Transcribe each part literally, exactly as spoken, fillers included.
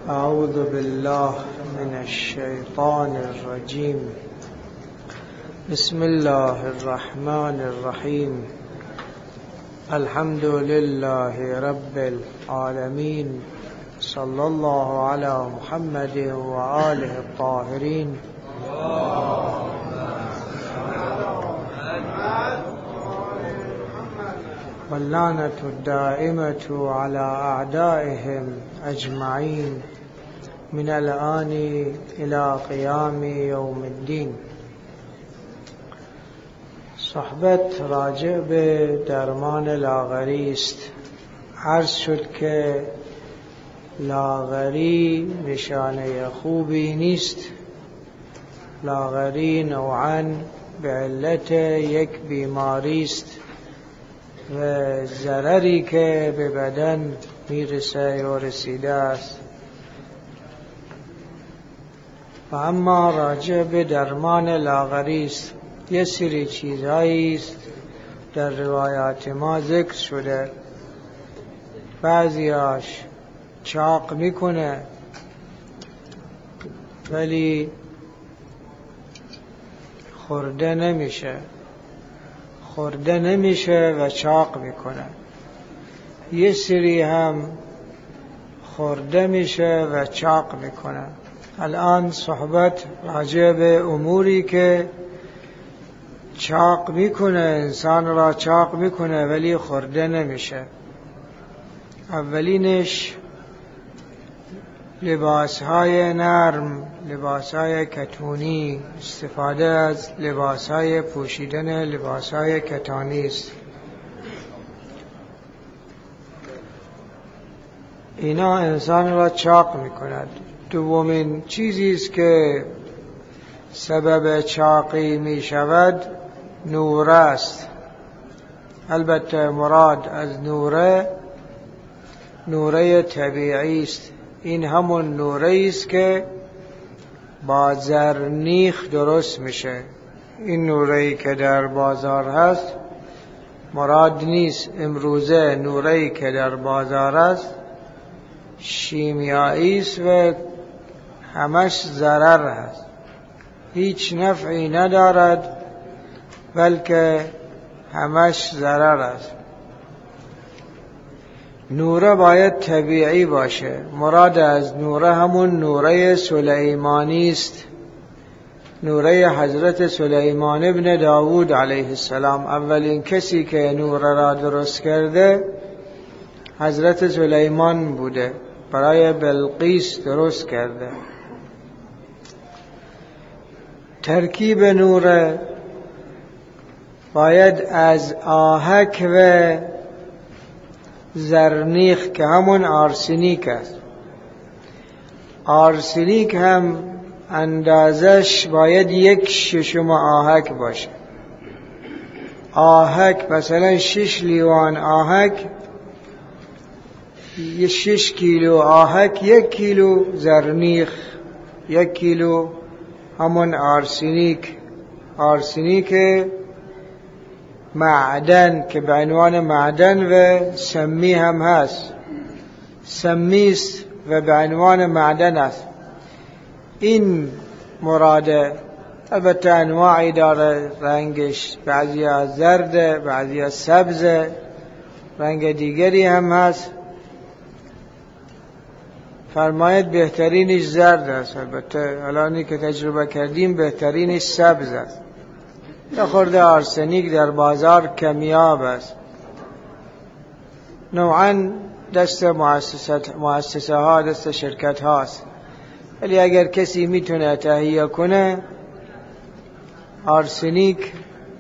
أعوذ بالله من الشيطان الرجيم. بسم الله الرحمن الرحيم. الحمد لله رب العالمين. صلى الله على محمد وآله الطاهرين. واللعنة الدائمة على أعدائهم أجمعين من الآن إلى قيام يوم الدين. صحبت راجع به درمان لاغری است. عرض شد که لاغری نشانه خوبی نیست. لاغری نوعاً به علت یک بیماری است و ضرری که به بدن میرسه و رسیده است. و اما راجع به درمان لاغری است. یه سری چیزهایی است در روایات ما ذکر شده. بعضیاش چاق میکنه ولی خورده نمیشه خورده نمیشه و چاق میکنه. یه سری هم خورده میشه و چاق میکنه. الان صحبت راجع به اموری که چاق میکنه، انسان را چاق میکنه ولی خورده نمیشه. اولینش لباسهای نرم، لباسهای کتونی، استفاده از لباسهای پوشیدن لباسهای کتانی است. اینا انسان را چاق میکند. دومین چیزی است که سبب چاقی میشود نور است. البته مراد از نوره نوره طبیعی است. این همون نوره است که با زرنیخ درست میشه. این نوره‌ای که در بازار هست مراد نیست. امروزه نوره‌ای که در بازار است شیمیایی است و همش ضرر هست، هیچ نفعی ندارد بلکه همش ضرر است. نوره باید طبیعی باشه. مراد از نوره همون نوره سلیمانی است. نوره حضرت سلیمان ابن داوود علیه السلام. اولین کسی که نوره را درست کرده حضرت سلیمان بوده. برای بلقیس درست کرده. ترکیب نوره باید از آهک و زرنیخ که همون آرسنیک است. آرسنیک هم اندازش باید یک ششم آهک باشه. آهک مثلا شش لیوان آهک، یه شش کیلو آهک یک کیلو زرنیخ، یک کیلو همون آرسنیک. آرسنیک معدن که به عنوان معدن و سمی هم هست. سمی است و به عنوان معدن است. این مراده. البته انواعی داره رنگش، بعضی از زرد، بعضی از سبز، رنگ دیگری هم هست. فرماید بهترینش زرد است. البته الانی که تجربه کردیم بهترینش سبز است. یه خورده آرسنیک در بازار کمیاب است. نوعاً دست مؤسسه ها، دست شرکت هاست. ولی اگر کسی میتونه تهیه کنه آرسنیک،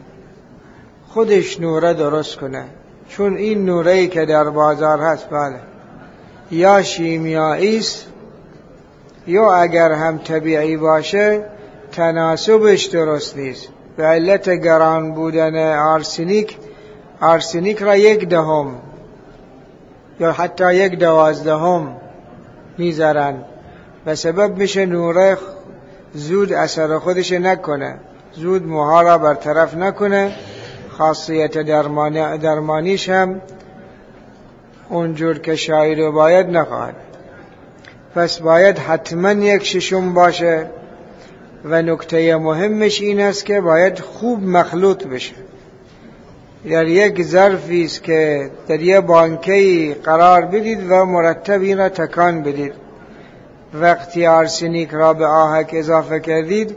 خودش نوره درست کنه. چون این نوره‌ای که در بازار هست بله یا شیمیایی است یا اگر هم طبیعی باشه تناسبش درست نیست. به علت گران بودن آرسنیک، آرسنیک را یک دهم یا حتی یک دوازدهم میذارن و سبب میشه نوره زود اثر خودش نکنه، زود موها را برطرف نکنه. خاصیت درمانی درمانیش هم اونجور که شاید باید نخواهد. پس باید حتما یک ششم باشه و نکته مهمش این است که باید خوب مخلوط بشه. در یک ظرفی است که در یک بانکی قرار بدید و مرتب این را تکان بدید. وقتی آرسنیک را به آهک اضافه کردید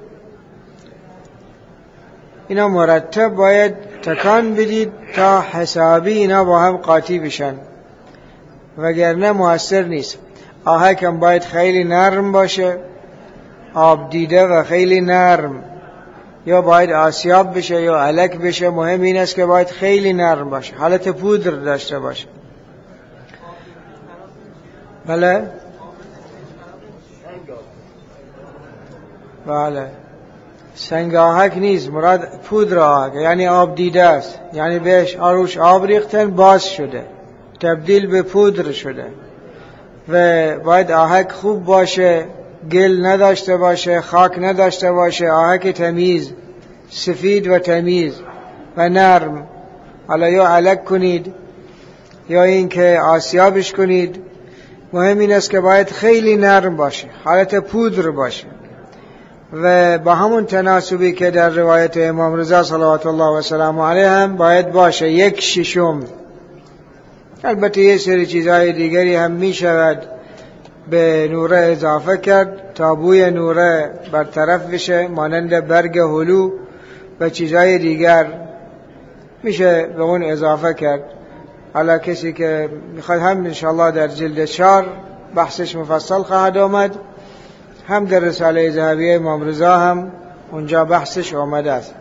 اینا مرتب باید تکان بدید تا حسابی اینا با هم قاطی بشن، وگرنه مؤثر نیست. آهک هم باید خیلی نرم باشه، آب دیده و خیلی نرم، یا باید آسیاب بشه یا الک بشه. مهم این است که باید خیلی نرم باشه، حالت پودر داشته باشه. بله بله سنگ آهک نیست، مراد پودر آهک، یعنی آب دیده است، یعنی بهش آروش آب ریختن باز شده، تبدیل به پودر شده. و باید آهک خوب باشه، گل نداشته باشه، خاک نداشته باشه، آهک تمیز، سفید و تمیز و نرم. حالا یا الک کنید یا این که آسیابش کنید، مهم این است که باید خیلی نرم باشه، حالت پودر باشه و با همون تناسبی که در روایت امام رضا صلوات الله و سلام علیه هم باید باشه، یک ششم. البته یه سری چیزهای دیگری هم می شود به نوره اضافه کرد تا بوی نوره برطرف بشه، مانند برگ هلو و چیزهای دیگر میشه به اون اضافه کرد. حالا کسی که میخواد هم انشاءالله در جلد چهار بحثش مفصل خواهد آمد، هم در رساله ذهبیه امام رضا هم اونجا بحثش آمده است.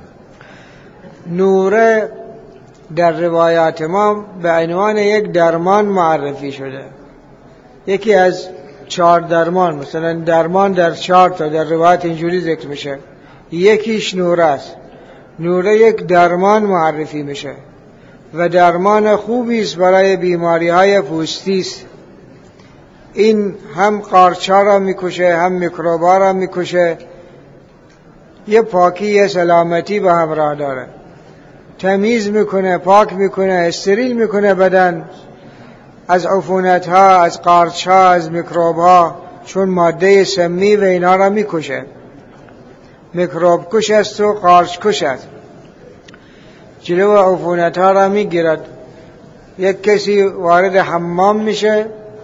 نوره در روایات ما به عنوان یک درمان معرفی شده، یکی از چهار درمان. مثلا درمان در چهار تا در روایت اینجوری ذکر میشه، یکیش نوره است. نوره یک درمان معرفی میشه و درمان خوبی است برای بیماری های پوستی است. این هم قارچا را میکشه، هم میکروبا را میکشه، یه پاکی یه سلامتی به همراه داره، تمیز میکنه، پاک میکنه، استریل میکنه بدن از عفونت ها، از قارچ ها، از میکروب ها، چون ماده سمی و اینا را میکشه. میکروب کش است و قارچ کش است، جلو عفونت ها را میگیرد. یک کسی وارد حمام میشه،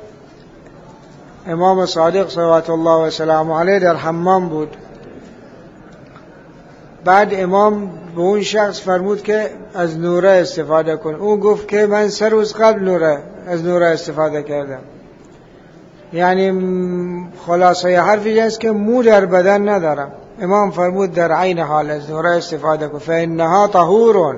امام صادق صلوات الله و سلام علیه در حمام بود، بعد امام به اون شخص فرمود که از نوره استفاده کن. او گفت که من سه روز قبل نوره از نوره استفاده کردم. یعنی خلاصه حرفی است که مو در بدن ندارم. امام فرمود در عین حال از نوره استفاده کن، فانها طهور،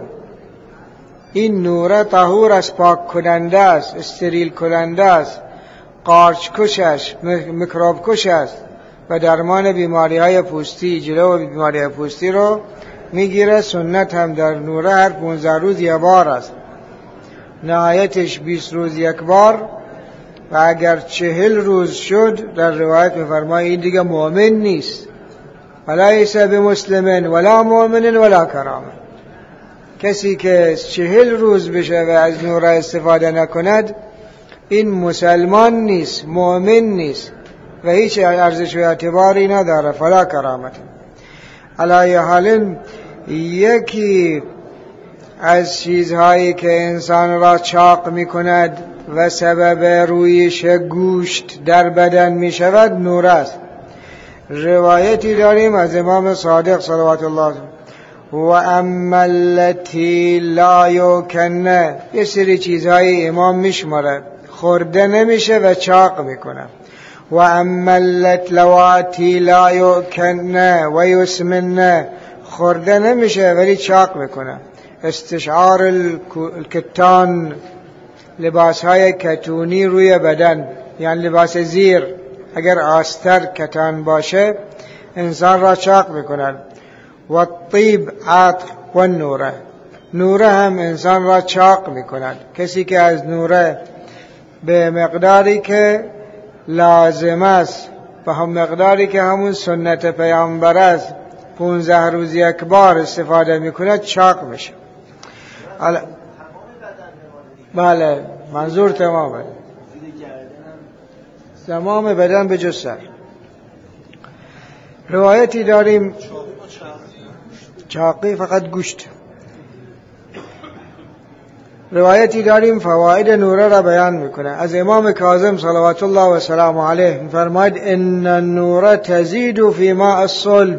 این نوره طهور است، پاک کننده است، استریل کننده است، قارچ کش است، میکروب کش است و درمان بیماری های پوستی، جلو بیماری های پوستی رو میگیره. سنت هم در نوره هر پونزده روز یک بار است، نهایتش بیست روز یک بار و اگر چهل روز شد در روایت میفرماید این دیگه مؤمن نیست. ولیس بمسلم ولا مؤمن ولا کرامه. کسی که چهل روز بشه و از نوره استفاده نکند این مسلمان نیست، مؤمن نیست و هیچ ارزش و اعتباری نداره، فلا کرامت. علی حال یکی از چیزهایی که انسان را چاق می کند و سبب رویش گوشت در بدن می شود نور است. روایتی داریم از امام صادق صلوات الله و اما التی لا یکنه، یه سری چیزهای امام میشماره خورده نمیشه و چاق میکنه. و اما اللواتی لا یکنه و یسمنه، خورده نمیشه ولی چاق میکنه. استشعار الکتان، لباس های کتونی روی بدن، یعنی لباس زیر، اگر آستر کتان باشه انسان را چاق میکنن. و طیب عطر و نوره، نوره هم انسان را چاق میکند. کسی که از نوره به مقداری که لازم است و هم مقداری که همون سنت پیامبر است پونزده روز یک بار استفاده میکند چاق میشه. ال... بله منظور تمامه. تمام بدن به جز سر. روایتی داریم چاقی فقط گوشت. روایتی داریم فواید نوره را بیان میکنه از امام کاظم صلوات الله و سلام علیه، فرماید ان النور تزید فی ماء الصلب،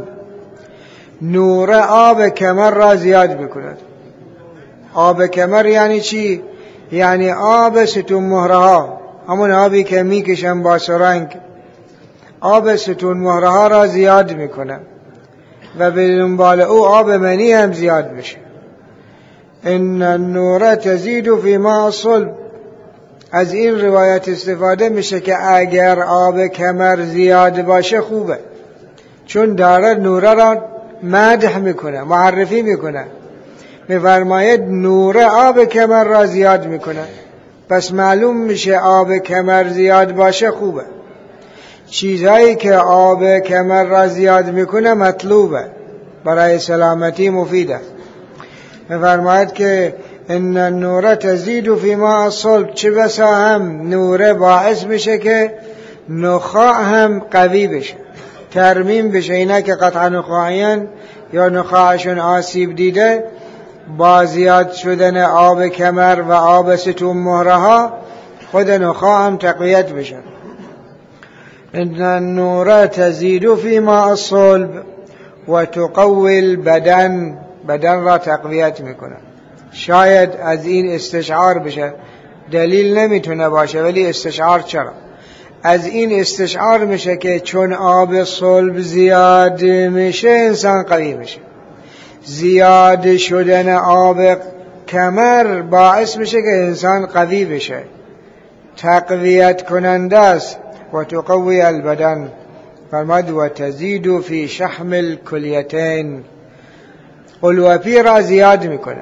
نور آب کمر را زیاد میکند. آب کمر یعنی چی؟ یعنی آب ستون مهره ها، همون آبی که میکشن با سرنگ، آب ستون مهره ها را زیاد میکنه و به دنبال او آب منی هم زیاد میشه. ان النور تزید فی ماء الصلب. از این روایت استفاده میشه که اگر آب کمر زیاد باشه خوبه، چون داره نوره را مدح میکنه، معرفی میکنه، میفرماید نور آب کمر را زیاد میکنه. پس معلوم میشه آب کمر زیاد باشه خوبه. چیزهایی که آب کمر را زیاد میکنه مطلوبه، برای سلامتی مفیده. میفرماید که ان النور تزید فی ماء الصلب، چه بسا هم نور باعث میشه که نخاع هم قوی بشه، ترمیم بشه. اینا که قطع نخاعیان یا نخاعشون آسیب دیده، با زیاد شدن آب کمر و آب ستون مهره ها خود نخاع هم تقویت بشه. ان النور تزید فی ماء الصلب و تقوی البدن، بدن را تقویت میکنه. شاید از این استشعار بشه، دلیل نمیتونه باشه ولی استشعار چرا؟ از این استشعار میشه که چون آب صلب زیاد میشه انسان قوی میشه. زیاد شدن آب کمر باعث میشه که انسان قوی بشه، تقویت کننده است. و تقوی البدن، فرماد و تزید فی شحم الکلیتین، قلوپی را زیاد میکنه.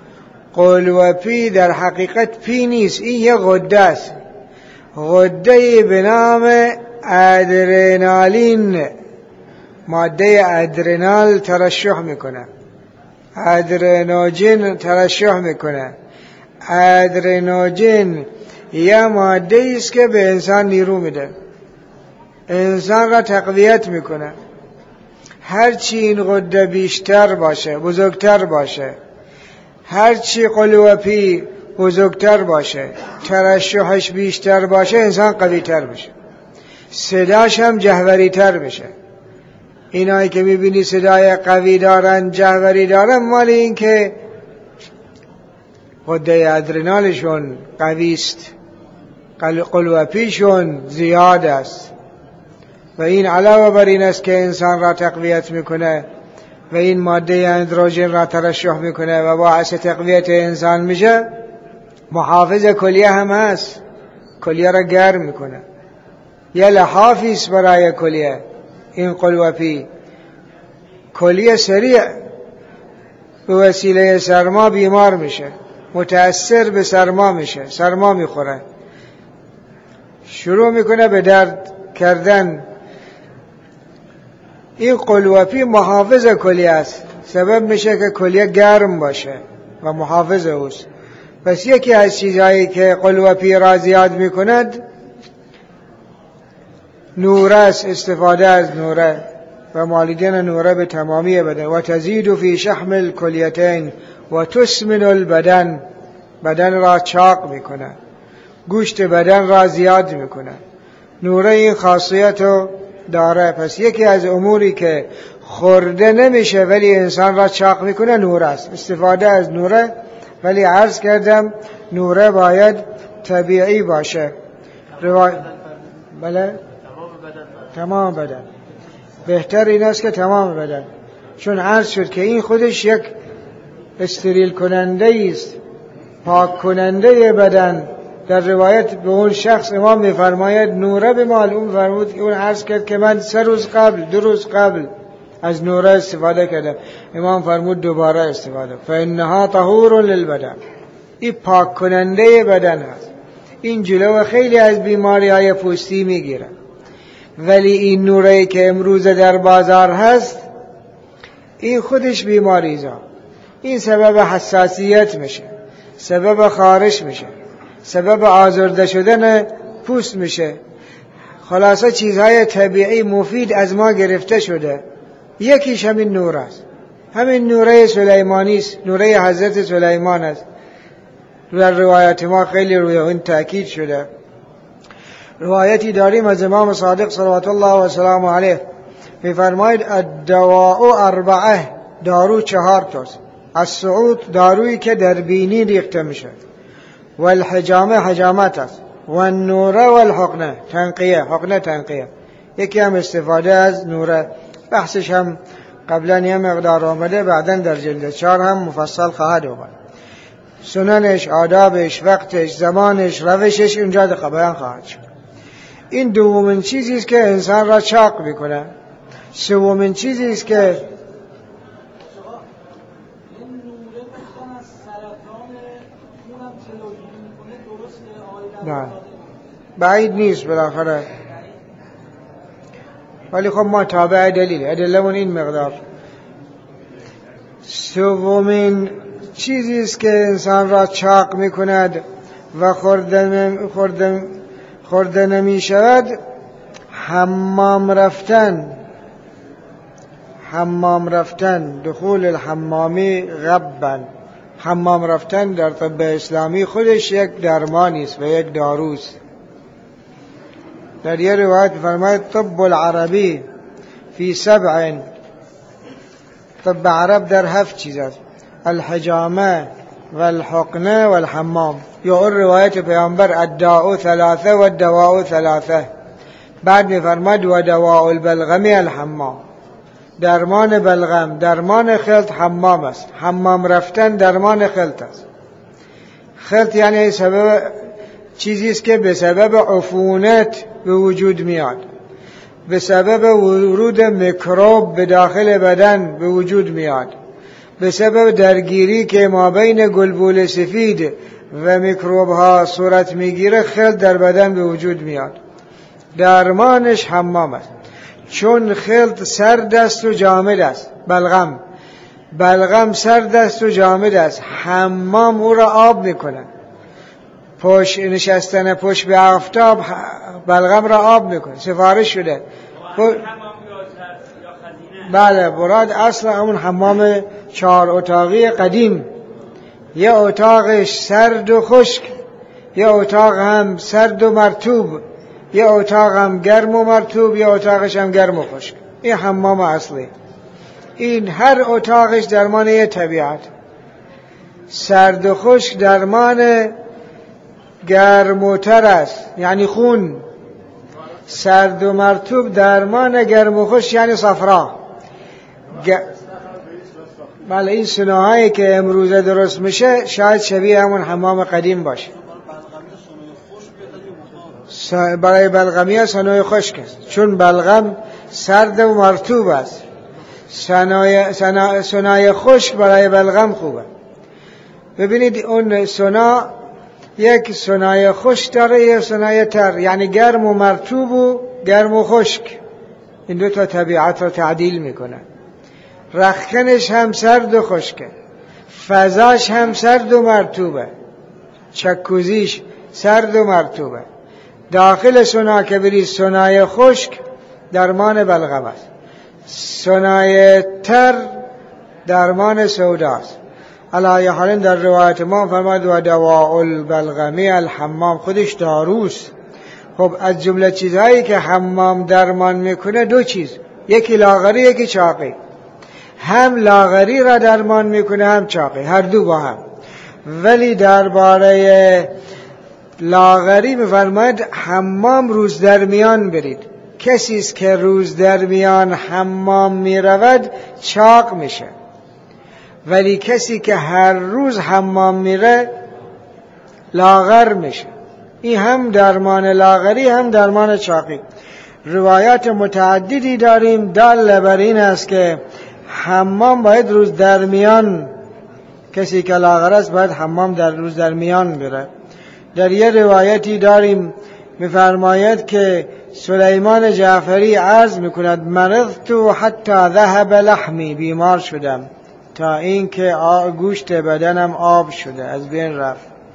قلوپی در حقیقت پی نیست، این یه غده است، غده به نام ادرنالین. ماده ادرنال ترشح میکنه، ادرنوژن ترشح میکنه. ادرنوژن یه ماده است که به انسان نیرو میده، انسان را تقویت میکنه. هرچی این غده بیشتر باشه، بزرگتر باشه، هرچی قلوپی بزرگتر باشه، ترشحش بیشتر باشه، انسان قوی تر بشه، صداش هم جهوری تر بشه. اینایی که میبینی صدای قوی دارن، جهوری دارن، مال این که غده ادرنالشون قوی است، قلوپیشون زیاد است. و این علاوه بر این است که انسان را تقویت میکنه و این ماده اندروژن را ترشح میکنه و باعث تقویت انسان میشه. محافظ کلیه هم هست، کلیه را گرم میکنه، یه لحافی است برای کلیه. این قلوپی کلیه سریع به وسیله سرما بیمار میشه، متأثر به سرما میشه، سرما میخوره، شروع میکنه به درد کردن. این قلوپی محافظ کلیه است، سبب میشه که کلیه گرم باشه و محافظ اوست. پس یکی از چیزهایی که قلوپی را زیاد میکند نوره است، استفاده از نوره و مالیدن نوره به تمامی بدن. و تزید فی شحم الکلیتین و تسمن البدن، بدن را چاق میکنه، گوشت بدن را زیاد میکنه. نوره این خاصیت رو داره. پس یکی از اموری که خورده نمیشه ولی انسان را چاق میکنه نوره است، استفاده از نوره. ولی عرض کردم نوره باید طبیعی باشه. روایت بله تمام بدن، بهتر این است که تمام بدن، چون عرض شد که این خودش یک استریل کننده است، پاک کننده بدن. در روایت به اون شخص امام میفرماید نوره به معلوم فرمود که اون عرض کرد که من سه روز قبل دو روز قبل از نوره استفاده کردم. امام فرمود دوباره استفاده، فانها طهور للبدن، این پاک کننده بدن هست. این جلو خیلی از بیماری های پوستی میگیره. ولی این نوره که امروز در بازار هست این خودش بیماریزه، این سبب حساسیت میشه، سبب خارش میشه، سبب آزرده شدن پوست میشه. خلاصه چیزهای طبیعی مفید از ما گرفته شده. یکیش همین نور است، همین نوره سلیمانی است، نوره حضرت سلیمان است. در روایت ما خیلی روی اون تأکید شده. روایتی داریم از امام صادق صلوات الله و سلام علیه، می‌فرماید الدواء اربعه، دارو چهار تاست. السعود، دارویی که در بینی ریخته میشه. و الحجامه، حجامت است. و النوره و الحقنه، تنقیه، حقنه تنقیه. یکی هم استفاده از نوره، بحثش هم قبلا یه مقدار آمده، بعدن در جلد چهار هم مفصل خواهد آمد. سننش، آدابش، وقتش، زمانش، روشش اونجا دقیق بیان خواهد شد. این دومین چیزی است که انسان را چاق میکنه. سومین چیزی است که نه بعید نیست بالاخره، ولی خب ما تابع دلیل، ادلمون این مقدار. سومین چیزی است که انسان را چاق میکند و خورده خورده خورده نمی شود، حمام رفتن. حمام رفتن، دخول الحمامی غبا. حمام رفتن در طب اسلامی خودش یک درمانی است و یک داروست. در یه روایت فرماید طب العربی فی سبع، طب عرب در هفت چیز است: الحجامه و الحقنه و الحمام. یا اون روایت پیامبر الداء ثلاثه و الدواء ثلاثه. بعد میفرماید و دواء البلغم الحمام، درمان بلغم، درمان خلط حمام است. حمام رفتن درمان خلط است. خلط یعنی سبب چیزی است که به سبب عفونت به وجود میاد، به سبب ورود میکروب به داخل بدن به وجود میاد، به سبب درگیری که ما بین گلبول سفید و میکروب ها صورت میگیره، خلط در بدن به وجود میاد. درمانش حمام است. چون خلط سرد است و جامد است، بلغم بلغم سرد است و جامد است، حمام او را آب میکنه. پشت نشستن پشت به آفتاب بلغم را آب میکنه، سفارش شده. بله، مراد اصل همون حمام چهار اتاقی قدیم، یه اتاقش سرد و خشک، یه اتاق هم سرد و مرطوب، یه اتاق هم گرم و مرطوب، یه اتاقش هم گرم و خشک. این حمام اصلی. این هر اتاقش درمان یه طبیعت. سرد و خشک درمان گرم و تر است، یعنی خون. سرد و مرطوب درمان گرم و خشک یعنی صفرا. گ... بله، این سناهایی که امروزه درست میشه شاید شبیه همون حمام قدیم باشه. برای بلغمی سنای خشک است، چون بلغم سرد و مرطوب است. سنای سنا... سنای خشک برای بلغم خوبه. ببینید اون سنا یک سنای خشک داره، یک سنای تر، یعنی گرم و مرطوب و گرم و خشک. این دو تا طبیعت را تعدیل میکنه. رختکنش هم سرد و خشکه، فضاش هم سرد و مرطوبه، چکوزیش سرد و مرطوبه. داخل سنا که برید سنای خشک درمان بلغم است، سنای تر درمان سوداست. علی حال در روایت ما فرمود و دواء البلغمی الحمام، خودش داروست. خب از جمله چیزهایی که حمام درمان میکنه دو چیز، یکی لاغری یکی چاقی. هم لاغری را درمان میکنه هم چاقی، هر دو با هم. ولی درباره لاغری میفرماید حمام روز درمیان برید. کسی است که روز درمیان حمام میرود چاق میشه، ولی کسی که هر روز حمام میره لاغر میشه. این هم درمان لاغری هم درمان چاقی. روایات متعددی داریم دال بر این است که حمام باید روز درمیان، کسی که لاغر است باید حمام در روز درمیان بره. در یه روایتی داریم میفرماید که سلیمان جعفری عرض میکند مرضت حتی ذهب لحمی، بیمار شدم تا این که گوشت بدنم آب شده، از بین رفت.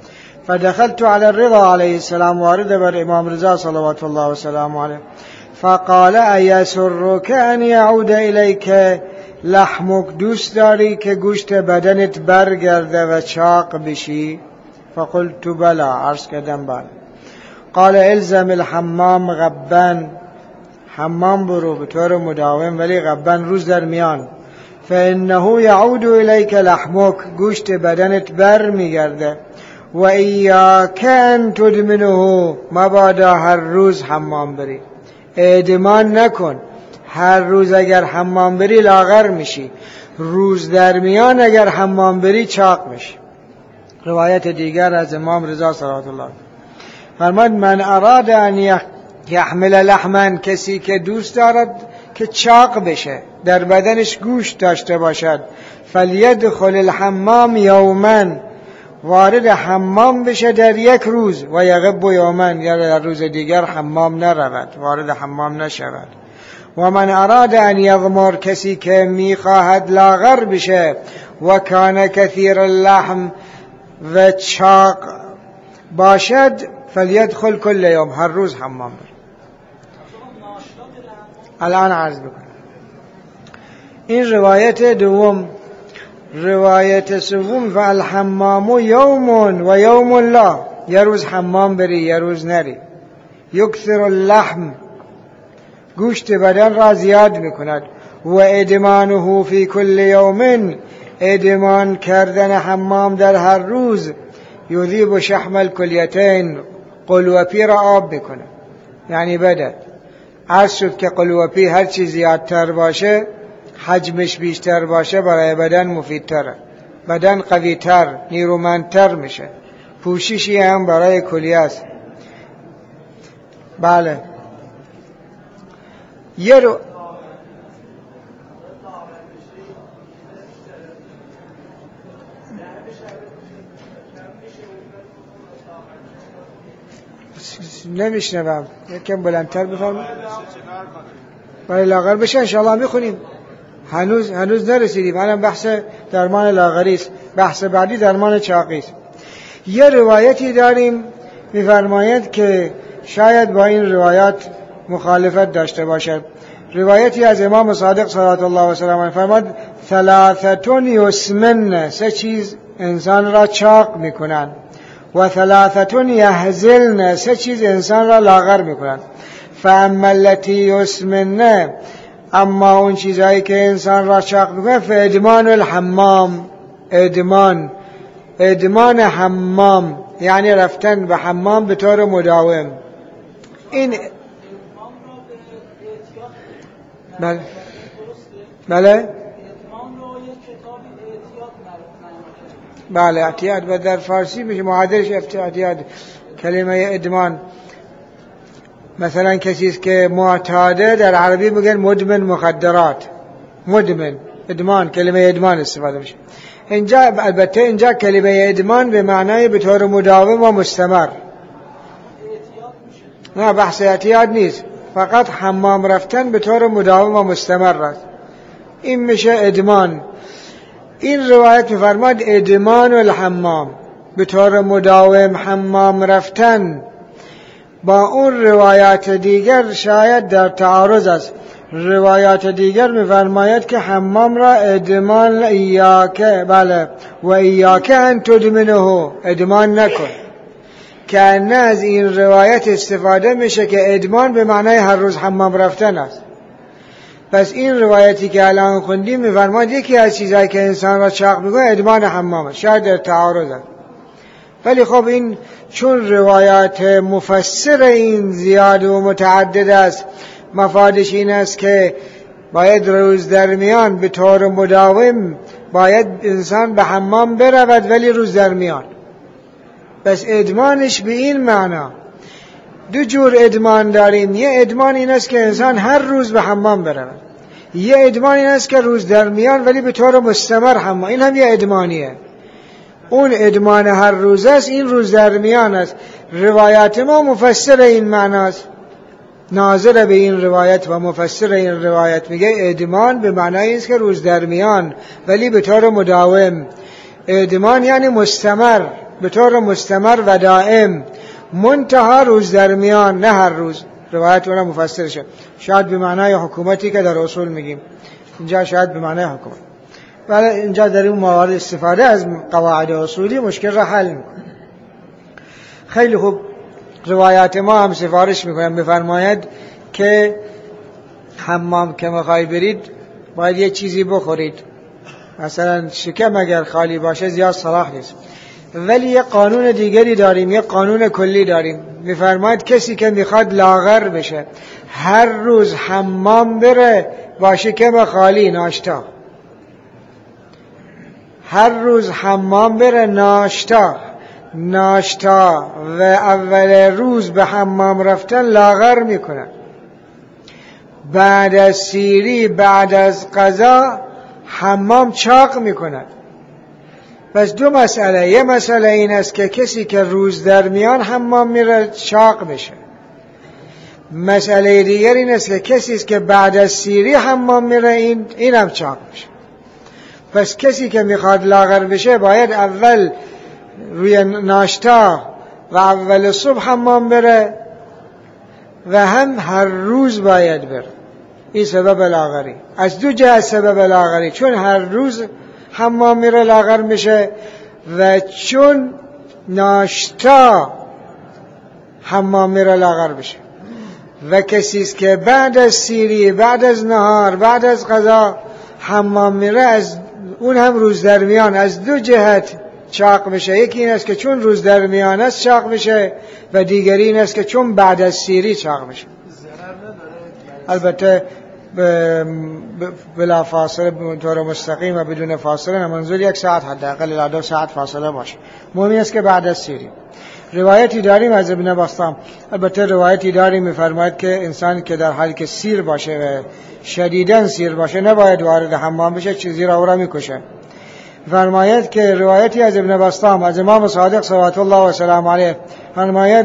فدخلت على الرضا علیه السلام، وارد بر امام رضا صلوات الله و سلامه علیه، فقال ایسرک ان یعود الیک لحمک، دوست داری که گوشت بدنت برگرده و چاق بشی؟ فقلت بلا، عرض کردم بله. قال الزم الحمام غبا، حمام برو به طور مداوم ولی غبا، روز در میان. فانه یعود الیک لحمک، گوشت بدنت بر میگرده. و ایاک ان تدمنه، مبادا هر روز حمام بری. ادمان نکن، هر روز اگر حمام بری لاغر میشی، روز در میان اگر حمام بری چاق میشی. روایت دیگر از امام رضا صلوات الله فرمود من اراد ان یحمل لحما، کسی که دوست دارد که چاق بشه، در بدنش گوشت داشته باشد، فلیدخل الحمام یوما، وارد حمام بشه در یک روز، و یغب یوما، یا در روز دیگر حمام نرود، وارد حمام نشود. و من اراد ان یضمر، کسی که میخواهد لاغر بشه، و کان کثیر اللحم، و چاق باشد، فلیدخل کل یوم، هر روز حمام بره. الان عرض بکنم این روایت دوم. روایت سوم فالحمام یوم و یوم لا، یه روز حمام بری یه روز نری. یکثر اللحم، گوشت بدن را زیاد میکند. و ادمانه فی کل یوم، ادمان کردن حمام در هر روز، یذیب شحم الکلیتین، قلوپی را آب میکنه، یعنی بدن. عرض شد که قلوپی هر چی زیادتر باشه، حجمش بیشتر باشه، برای بدن مفیدتره، بدن قویتر، نیرومندتر میشه، پوششی هم برای کلیه است. بله یه رو نمیشنوم، یکم بلندتر بفرمایید. برای لاغر بشه انشاءالله میخونیم، هنوز هنوز نرسیدیم. الان بحث درمان لاغری است، بحث بعدی درمان چاقی است. یه روایتی داریم میفرماید که شاید با این روایات مخالفت داشته باشد. روایتی از امام صادق صلوات الله و سلامه علیه فرمود ثلاثتون یسمن، سه چیز انسان را چاق میکنن، و ثلاثتون یهزلن، سه چیز انسان را لاغر میکنن. فاما التی یسمن، اما اون چیزایی که انسان را چاق میکنه، فادمان الحمام، ادمان ادمان حمام، یعنی رفتن به حمام به طور مداوم. این بله بله بله اعتیاد و در فارسی میشه معادلش اعتیاد. کلمه ادمان مثلا کسی که معتاده در عربی میگن مدمن مخدرات، مدمن ادمان، کلمه ادمان استفاده میشه. اینجا البته اینجا کلمه ادمان به معنای به طور مداوم و مستمر، نه بحث اعتیاد نیست، فقط حمام رفتن به طور مداوم و مستمر است، این میشه ادمان. این روایت میفرماد ادمان الحمام، به طور مداوم حمام رفتن. با اون روایات دیگر شاید در تعارض است. روایات دیگر میفرماید که حمام را ادمان ایاک، بله، و ایاک ان تدمنه، ادمان نکن، که نه از این روایت استفاده میشه که ادمان به معنای هر روز حمام رفتن است. پس این روایتی که الان خوندیم میفرماید یکی از چیزایی که انسان را چاق میکنه ادمان حمامه، شاید در تعارض است. ولی خب این چون روایات مفسر این زیاد و متعدد است، مفادش این است که باید روز در میان به طور مداوم باید انسان به حمام برود، ولی روز در میان. پس ادمانش به این معنا. دو جور ادمان داریم، یه ادمان این است که انسان هر روز به حمام برود، یه ادمان این است که روز در میان ولی به طور مستمر حمام، این هم یه ادمانیه. اون ادمان هر روز است، این روز در میان است. روایات ما مفسر این معناست، ناظر به این روایت و مفسر این روایت میگه ادمان به معنای است که روز در میان ولی به طور مداوم. ادمان یعنی مستمر، به طور مستمر و دائم، منتها روز درمیان، نه هر روز. روایت اونها مفسرشه، شاید به معنای حکومتی که در اصول میگیم، اینجا شاید به معنای حکومت، ولی اینجا در این موارد استفاده از قواعد اصولی مشکل را حل میکنه. خیلی خوب. روایات ما هم سفارش میکنن، بفرماید که حمام که میخوای برید باید یه چیزی بخورید، مثلا شکم اگر خالی باشه زیاد صلاح نیست. ولی یه قانون دیگری داریم، یه قانون کلی داریم. میفرماید کسی که میخواد لاغر بشه هر روز حمام بره با شکم خالی ناشتا، هر روز حمام بره ناشتا ناشتا و اول روز به حمام رفتن لاغر میکنن، بعد از سیری بعد از غذا حمام چاق میکنن. پس دو مسئله، یه مسئله این است که کسی که روز درمیان حمام میره چاق میشه، مسئله دیگر این است که کسی است که بعد از سیری حمام میره این اینم چاق میشه. پس کسی که میخواد لاغر بشه باید اول روی ناشتا و اول صبح حمام بره و هم هر روز باید بره. این سبب لاغری، از دو جهت سبب لاغری، چون هر روز حمام میره لاغر میشه و چون ناشتا حمام میره لاغر بشه. و کسی است که بعد از سیری بعد از نهار بعد از غذا حمام میره، از اون هم روز درمیان، از دو جهت چاق میشه. یکی این است که چون روز درمیان است چاق میشه و دیگری این است که چون بعد از سیری چاق میشه. البته بلا فاصله به طور مستقیم و بدون فاصله، منظور یک ساعت حداقل الی دو ساعت فاصله باشه. مهم است که بعد از سیری. روایتی داریم از ابن بسطام، البته روایتی داریم میفرماید که انسان که در حالی که سیر باشه و شدیداً سیر باشه نباید وارد حمام بشه، چیزی را او را میکشه. فرماید که روایتی از ابن بسطام از امام صادق صلوات الله و سلام علیه فرماید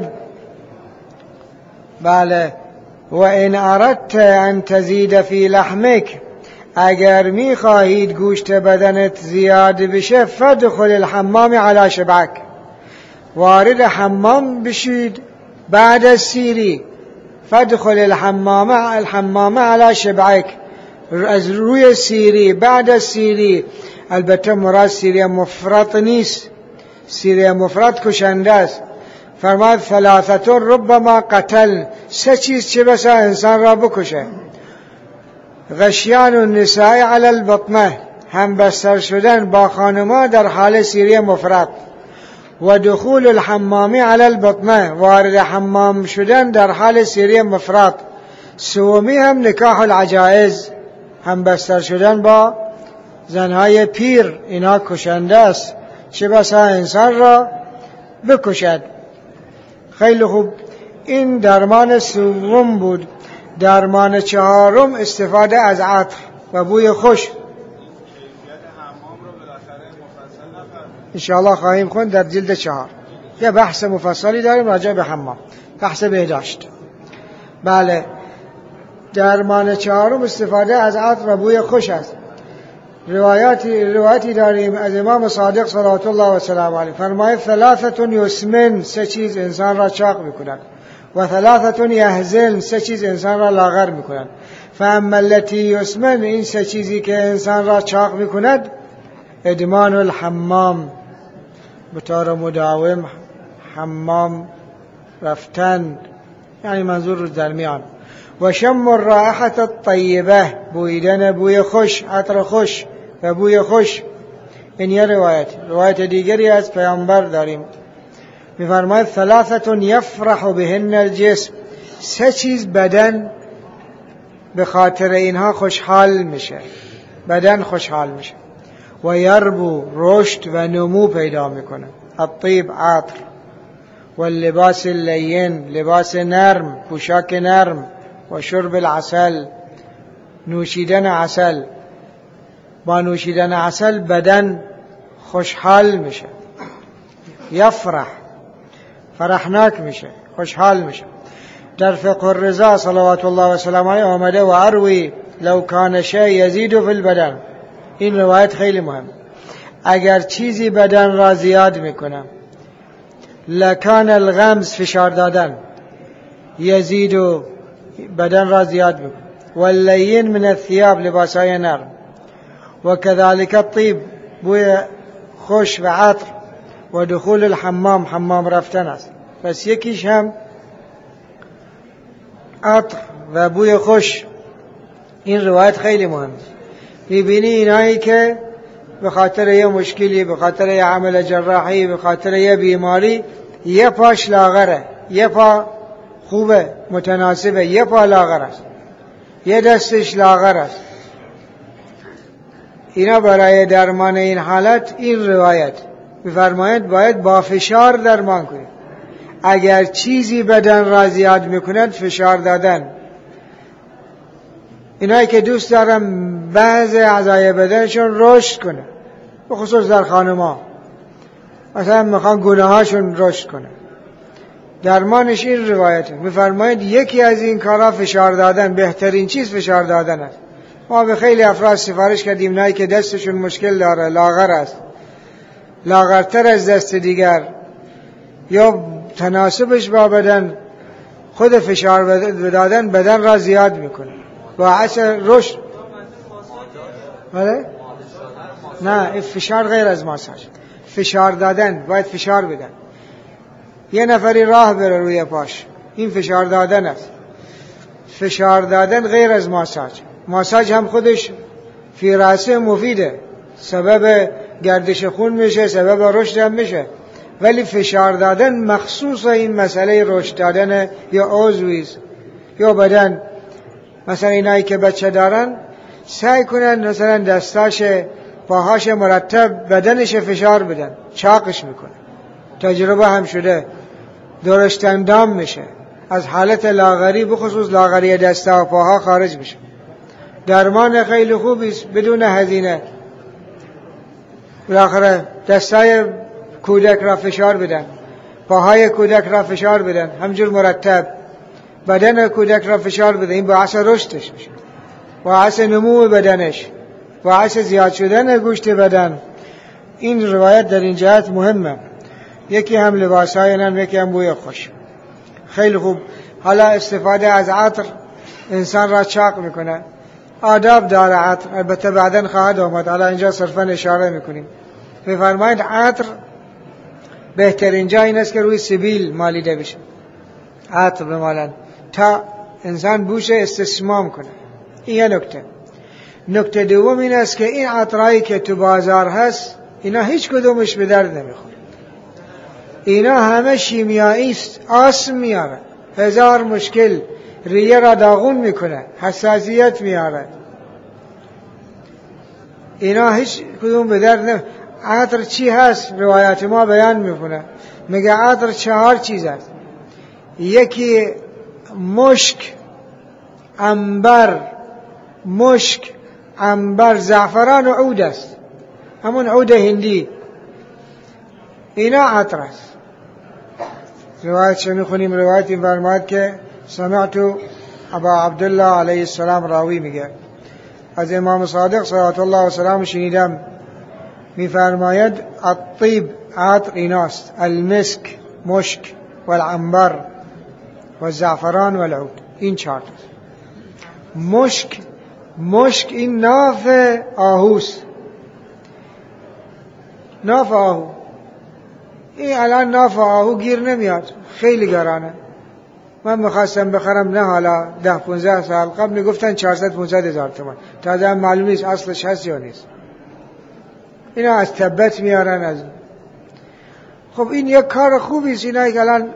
بله و ان اردت ان تزید فی لحمک، اگر میخواهید گوشت بدنت زیاد بشه فدخل الحمام علی شبعک، وارد حمام بشید بعد از سیری، فدخل الحمام الحمام علی شبعک، از روی سیری بعد از سیری. البته مراد سیری مفرط نیست، سیری مفرط کشنده است. فرماید ثلاثه ربما قتل، سه چیز چه بسا انسان را بکشه. غشیان النساء علی البطنه، هم بستر شدن با خانما در حال سیری مفرط. و دخول الحمام علی البطنه، وارد حمام شدن در حال سیری مفرط. سومی هم نکاح العجائز، هم بستر شدن با زنهای پیر، اینا کشنده است، چه بسا انسان را بکشد. خیلی خوب. این درمان سوم بود. درمان چهارم استفاده از عطر و بوی خوش. انشاءالله خواهیم خوند در جلد چهار، یه بحث مفصلی داریم راجع به حمام، بحث بهداشت. بله، درمان چهارم استفاده از عطر و بوی خوش است. روایاتی روایتی داریم از امام صادق صلوات الله و سلام علیه فرماید ثلاثه یسمن، سه چیز انسان را چاق میکنند، و ثلاثه یهزن، سه چیز انسان را لاغر میکنند. فاما التي یسمن، این سه چیزی که انسان را چاق میکند، ادمان الحمام، به طور مداوم حمام رفتن، یعنی منظور رو درمیان. و شم الرائحة الطیبه، بویدن بوی خوش، عطر خوش و بوی خوش. این یه روایت. روایت دیگری از پیامبر داریم، می‌فرماید ثلاثه یفرح بهن الجسم، سه چیز بدن به خاطر اینها خوشحال میشه، بدن خوشحال میشه. و یربو، رشد و نمو پیدا میکنه. الطیب، عطر. و اللباس اللین، لباس نرم، پوشاک نرم. و شرب العسل، نوشیدن عسل. با نوشیدن عسل بدن خوشحال میشه، یفرح، فرحناک میشه، خوشحال میشه. در فقه الرضا صلوات الله و سلام علیه آمده و اروی لو کان شیء یزید فی البدن. این روایت خیلی مهم. اگر چیزی بدن را زیاد میکنه، لکان الغمز فشار دادن یزید و بدن را زیاد بکن واللین من الثياب لباسای نرم و كذلك الطيب بوی خوش و عطر و دخول الحمام حمام رفتن است. پس یکیش هم عطر و بوی خوش. این روایت خیلی مهمه. میبینی اینایی که به خاطر یه مشکلی، به خاطر یه عمل جراحی، به خاطر یه بیماری یه پاش لاغره، یه پا خوبه متناسبه، یه پا لاغر است، یه دستش لاغر است. اینا برای درمان این حالت این روایت می‌فرماید باید با فشار درمان کنید. اگر چیزی بدن را زیاد میکند فشار دادن. اینایی که دوست دارن بعض اعضای بدنشون رشد کنه، به خصوص در خانم‌ها، مثلا میخوان گونه‌هاشون رشد کنه، درمانش این روایته. میفرماید یکی از این کارا فشار دادن، بهترین چیز فشار دادن است. ما به خیلی افراد سفارش کردیم اینایی که دستشون مشکل داره، لاغر است، لاغرتر از دست دیگر، یا تناسبش با بدن، خود فشار دادن بدن را زیاد میکنه باعث رشد. بله؟ نه، فشار غیر از ماساژ. فشار دادن، باید فشار بدن. یه نفری راه بره روی پاش، این فشار دادن است. فشار دادن غیر از ماساژ. ماساژ هم خودش فی راسه مفیده، سبب گردش خون میشه، سبب رشد هم میشه، ولی فشار دادن مخصوص این مسئله رشد دادن یا عضوی یا بدن. مثلا اینایی که بچه دارن سعی کنن مثلا دستاش پاهاش مرتب بدنش فشار بدن، چاقش میکنه. تجربه هم شده، درشت اندام میشه، از حالت لاغری بخصوص لاغری دستا و پاها خارج میشه. درمان خیلی خوبی است بدون هزینه. بالاخره دستای کودک را فشار بدن، پاهای کودک را فشار بدن، همجور مرتب بدن کودک را فشار بدن. این باعث رشدش میشه، باعث نمو بدنش، باعث زیاد شدن گوشت بدن. این روایت در این جهت مهمه. یکی هم لباسای نرم، یکی هم بوی خوش. خیلی خوب. حالا استفاده از عطر انسان را چاق میکنه. آداب داره عطر، البته بعداً خواهد آمد، حالا اینجا صرفاً اشاره میکنیم. میفرماید عطر بهترین جا این است که روی سبیل مالیده بشه، عطر بمالن تا انسان بوش استشمام کنه. این یه نکته. نکته دوم این است که این عطرهایی که تو بازار هست اینا هیچ کدومش به درد نمیخوره. اینا همه شیمیایی است، آسم میاره، هزار مشکل، ریه را داغون میکنه، حساسیت میاره. اینا هیچ کدوم به درد نمیخوره. عطر چی هست؟ روایات ما بیان میکنه، میگه عطر چهار چیز هست. یکی مشک، عنبر، مشک، عنبر، زعفران و عود است، همون عود هندی. اینا عطر است. روایت چه میخونیم؟ روایت این فرماید که سمعتو ابا عبدالله علیه السلام راوی میگه از امام صادق صلوات الله و سلام شنیدم میفرماید الطیب عطر ایناست، المسک مشک، والعنبر والزعفران والعود. این چهار تا. مشک، مشک این ناف آهوست، ناف آهو. این الان ناف آهو گیر نمیاد، خیلی گرانه. من میخواستم بخرم، نه حالا ده پونزده سال قبل میگفتن چهارصد پانصد هزار تومان، تازه هم معلوم نیست اصلش هست یا نیست. اینا از تبت میارن. از خب این یک کار خوبیست. اینا که الان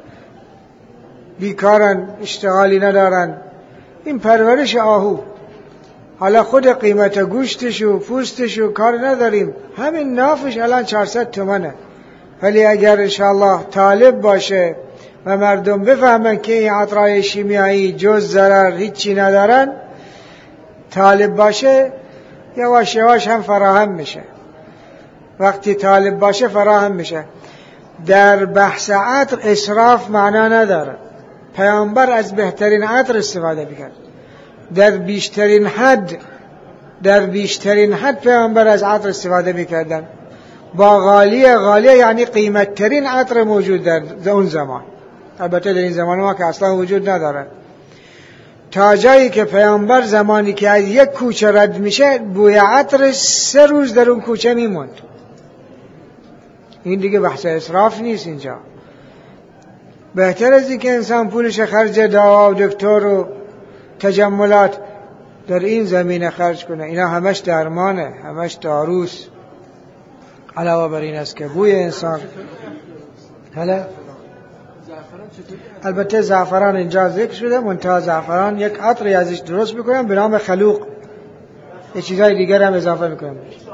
بیکارن، اشتغالی ندارن، این پرورش آهو. حالا خود قیمت گوشتش و پوستش و کار نداریم، همین نافش الان چهارصد تومنه. ولی اگر انشاءالله طالب باشه و مردم بفهمن که این عطرهای شیمیایی جز ضرر هیچی ندارن، طالب باشه یواش یواش هم فراهم میشه. وقتی طالب باشه فراهم میشه. در بحث عطر اسراف معنا نداره. پیامبر از بهترین عطر استفاده میکرد، در بیشترین حد، در بیشترین حد پیامبر از عطر استفاده میکردن. با غالیه. غالیه یعنی قیمت ترین عطر موجود در اون زمان، البته در این زمان ما که اصلا وجود نداره. تا جایی که پیامبر زمانی که از یک کوچه رد میشه بوی عطر سه روز در اون کوچه میموند. این دیگه بحث اسراف نیست اینجا. بهتر از این که انسان پولش خرج دوا و دکتر و تجملات در این زمینه خرج کنه. اینا همش درمانه، همش داروست. علاوه بر این است که بوی انسان حالا البته زعفران اینجا ذکر شده، منتها زعفران یک عطری ازش درست میکنن به نام خلوق، یه چیزای دیگر هم اضافه میکنن.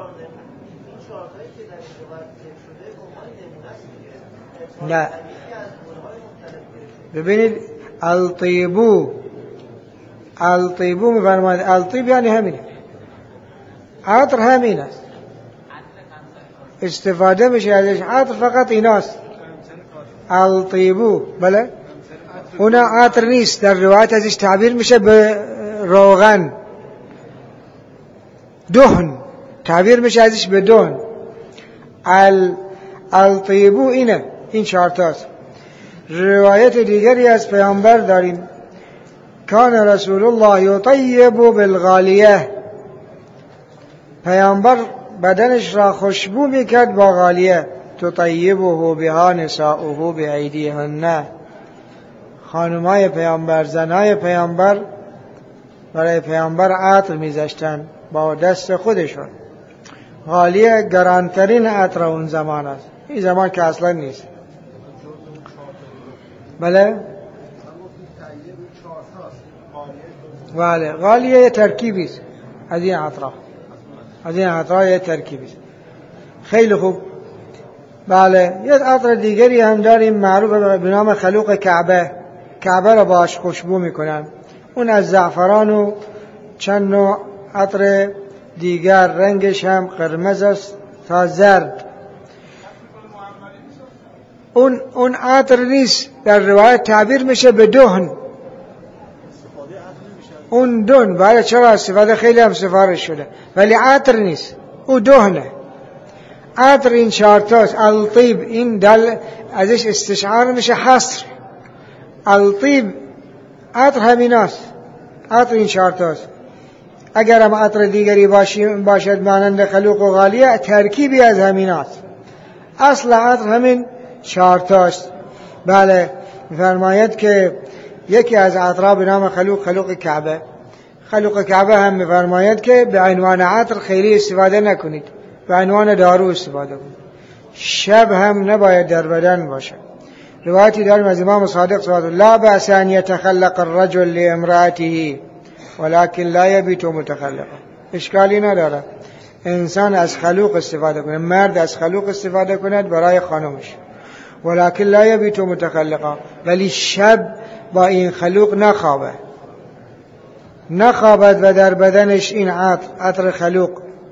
نه ببینید الطیبو، الطیبو میفرماید، الطیب یعنی همینه، عطر همین است، استفاده میشه ازش، عطر فقط ایناست. الطیبو بله، اونا عطر نیست، در روایت ازش تعبیر میشه به روغن، دهن تعبیر میشه ازش به دهن. ال الطیبو اینه، این چهارتاست. روایت دیگری از پیامبر داریم، کان رسول الله یطیب بالغالیه، پیامبر بدنش را خوشبو میکرد با غالیه. تطیبه بها نساؤه بایدیهن، خانمای پیامبر، زنای پیامبر برای پیامبر عطر میذاشتن با دست خودشون. غالیه گرانترین عطر اون زمان است، این زمان که اصلا نیست. بله بله، غالیه یه ترکیبی است از این عطرها، از این عطرها یه ترکیبی است. خیلی خوب. بله، یه عطر دیگری هم داریم معروف به نام خلوق کعبه، کعبه را باش خوشبو میکنن. اون از زعفران و چند نوع عطر دیگر، رنگش هم قرمز است تا زرد. اون اون عطر نیست، در روایت تعبیر میشه به دهن. اون دهن برای چرا استفاده خیلی هم سفارش شده، ولی عطر نیست، او دهنه. عطر این چهارتاست. الطیب این دل ازش استشعار میشه حصر. الطیب عطر همیناست، عطر این چهارتاست. اگر هم عطر دیگری باشد مانند خلوق و غالیه، ترکیبی از همیناست، اصل عطر همین چهارتاست. بله، میفرماید که یکی از عطرها به نام خلوق، خلوق کعبه. خلوق کعبه هم میفرماید که به عنوان عطر خیلی استفاده نکنید، به عنوان دارو استفاده کنید. شب هم نباید در بدن باشه. روایتی داریم از امام صادق صلی الله علیه و آله: لا بأس ان يتخلق الرجل لامرأته ولكن لا يبيت متخلقا. اشکالی نداره انسان از خلوق استفاده کنه، مرد از خلوق استفاده کند برای خانمش، ولكن لا يبيت متخلقا، ولی شب با این خلوق نخوابه، نخوابد و در بدنش این عطر، عطر خلوق.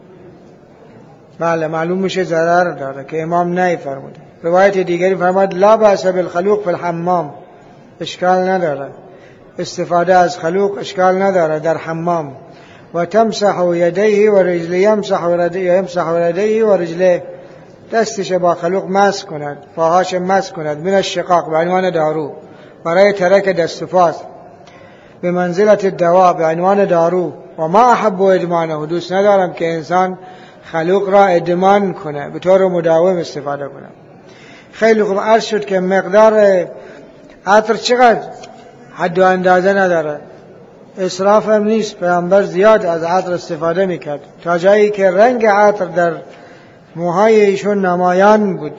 بله، معلوم میشه ضرر داره که امام نهی فرموده. روایت دیگری فرمود: لا بأس بالخلوق فی الحمام. اشکال نداره استفاده از خلوق، اشکال نداره در حمام. و تمسح یدیه و رجله، یمسح یدیه و رجله، دستش با خلوق مس کند، پاهاش مس کند، من الشقاق، به عنوان دارو برای ترک دست و پا، به منزلت دوا، به عنوان دارو. و ما احب ادمانه، دوست ندارم که انسان خلوق را ادمان کنه، به طور مداوم استفاده کنه. خیلی خوب. عرض شد که مقدار عطر چقدر حد و اندازه نداره، اسراف هم نیست. پیامبر زیاد از عطر استفاده میکرد تا جایی که رنگ عطر در موهای ایشون نمایان بود.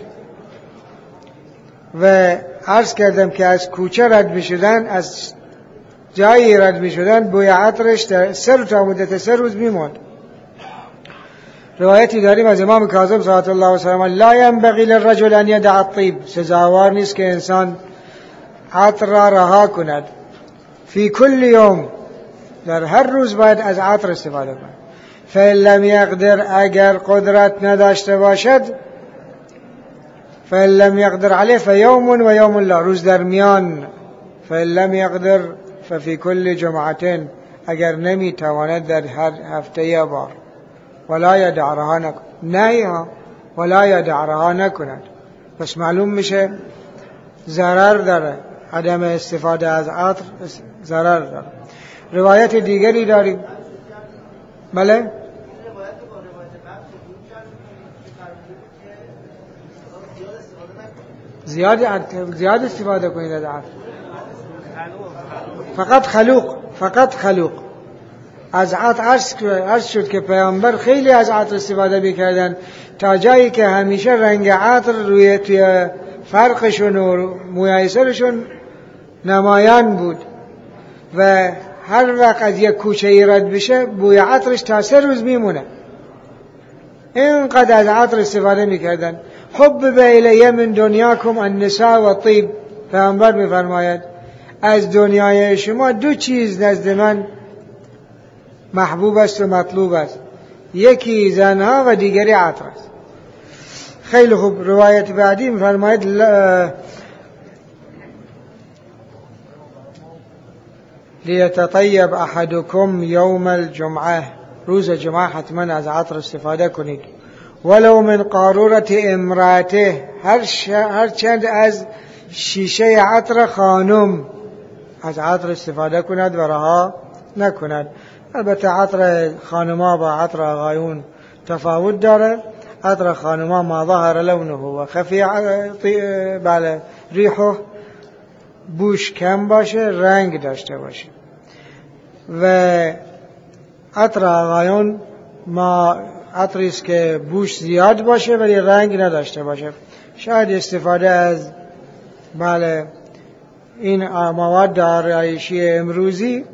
و عرض کردم که از کوچه رد میشدن، از جایی رد میشدن، بوی عطرش در سه روز تا مدت سه روز میموند. روایتی داریم از امام کاظم صلی الله علیه و سلم: لا ينبغي للرجل ان يدع الطيب. سزاوار نیست که انسان عطر را رها کند. فی کل یوم، در هر روز باید از عطر استفاده کند. فإن لم يقدر، اگر قدرت نداشته باشد، فإن لم يقدر عليه فيوم و یوم لا، روز درمیان. فإن لم يقدر ففي كل جمعة، اگر نمیتواند در هر هفته یا بار. ولا يدع، رها نکن. نه ها ولا یدعرها نکند. پس معلوم میشه ضرر داره، عدم استفاده از عطر ضرر داره. روایت دیگری داریم. بله؟ زیاد زیاد استفاده کنید از عطر. فقط خلوق فقط خلوق از عطر عرض شد که پیامبر خیلی از عطر استفاده میکردن تا جایی که همیشه رنگ عطر روی توی فرقشون و مایسرشون نمایان بود و هر وقت از یک کوچه ای رد بشه بوی عطرش تا سه روز میمونه. اینقدر از عطر استفاده میکردن. حبب الیه من دنیاکم النساء و الطیب. پیامبر میفرماید از دنیای شما دو چیز نزد من محبوب است و مطلوب است، یکی زنها و دیگری عطر است. خیلی خوب. روایت بعدی میفرماید لیتطیب احدکم یوم الجمعه، روز جمعه حتما از عطر استفاده کنید. ولو من قارورت امراته، هر, ش... هر چند از شیشه عطر خانم از عطر استفاده کند و رها نکند. البته عطر خانما با عطر آقایون تفاوت داره. عطر خانما ما ظهر لونه و خفی بله ریحه، بوش کم باشه، رنگ داشته باشه. و عطر آقایون ما عطری است که بوش زیاد باشه ولی رنگ نداشته باشه. شاید استفاده از بله این مواد آرایشی امروزی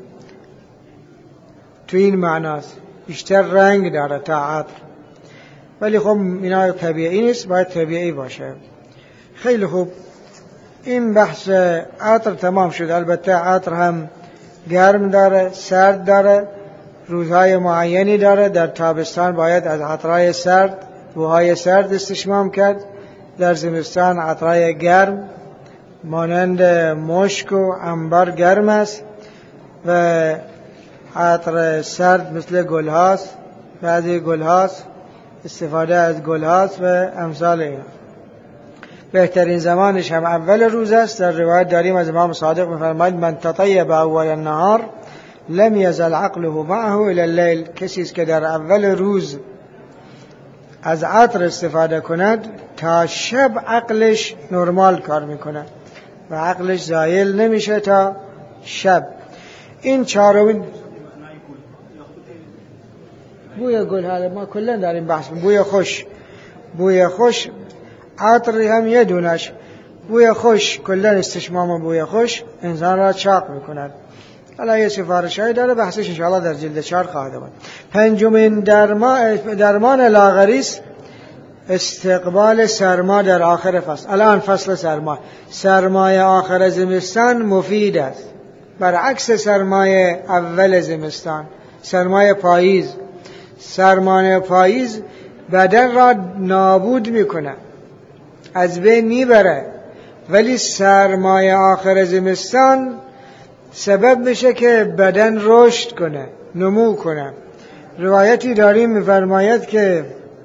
تو این معناست، بیشتر رنگ داره تا عطر، ولی خب اینا طبیعی نیست، باید طبیعی باشه. خیلی خوب. این بحث عطر تمام شد. البته عطر هم گرم داره، سرد داره، روزهای معینی داره. در تابستان باید از عطرهای سرد، بوهای سرد استشمام کرد. در زمستان عطرهای گرم مانند مشک و عنبر گرم است و عطر سرد مثل گل هاست، بعضی گل هاست، استفاده از گل هاست و امثال این. بهترین زمانش هم اول روز است. در روایت داریم از امام صادق می‌فرماید من تطیب اول النهار لم یزل عقله معه الى الليل. کسی است که در اول روز از عطر استفاده کند تا شب عقلش نرمال کار میکنه و عقلش زایل نمیشه تا شب. این چهارمین بوی گل ها ما کلا داریم بحث. بوی خوش، بوی خوش عطر هم یه دونش. بوی خوش کلا استشمام بوی خوش انسان را چاق میکند. حالا یه سفارشی داره، بحثش انشاءالله در جلد چهار خواهد بود. پنجمین درمان درمان لاغریس استقبال سرما در آخر فصل. الان فصل سرما، سرمای آخر زمستان مفید است برعکس سرمای اول زمستان. سرمای پاییز، سرمای پاییز بدن را نابود میکنه، از بین میبره، ولی سرمای آخر زمستان سبب میشه که بدن رشد کنه، نمو کنه. روایتی داریم میفرماید که